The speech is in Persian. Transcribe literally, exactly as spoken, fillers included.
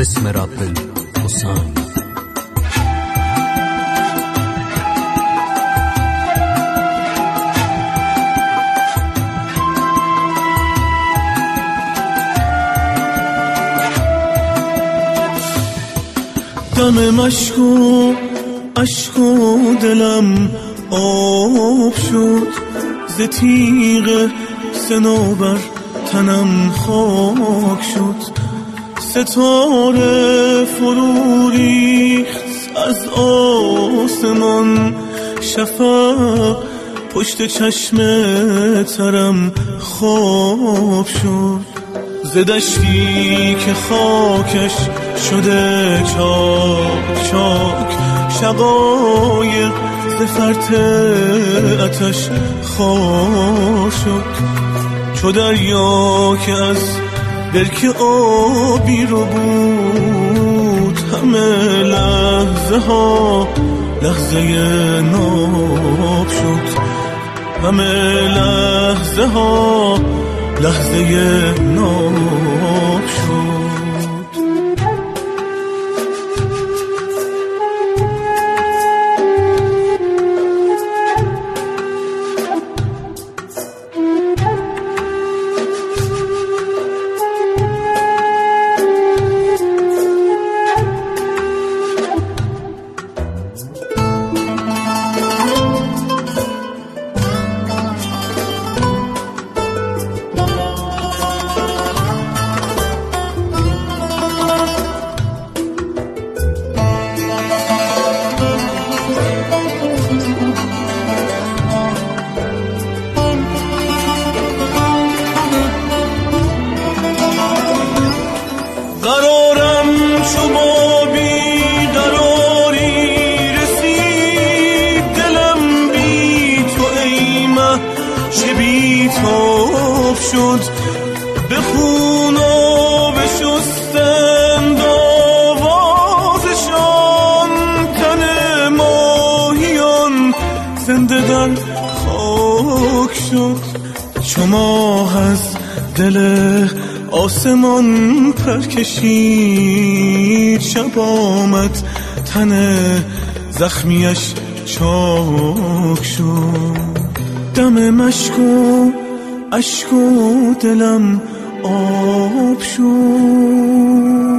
بسم رب الحسین. دم مشکو اشکو دلم آب شد، ز تیغ صنوبر تنم خاک شد. ستاره فرو ریخت از آسمان، شفق پشت چشم ترم خواب شد. ز دشتی که خاکش شده چاک چاک، شقایق ز فرط آتش خار شد. چو دریا که از برکه آبی رو بود، همه لحظه ها لحظه ناب شد. همه لحظه ها لحظه ناب شد. قرارم چو با بی قراری رسید، دلم بی تو ای مه چه بی تاب شد. به خون و به شستند آوازشان، تن ماهیان زنده در خاک شد. چو ماه از دل آسمان پر کشید، شب آمد تن زخمیش چاک شد. دم مشکو اشکو دلم آب شد.